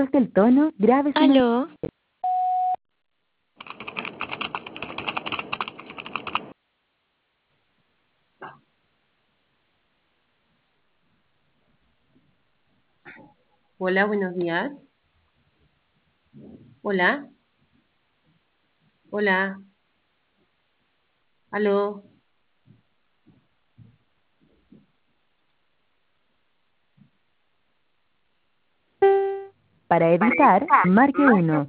del tono, grave su mensaje. Aló, Hola, buenos días. Hola, hola, aló. Para editar, marque 1.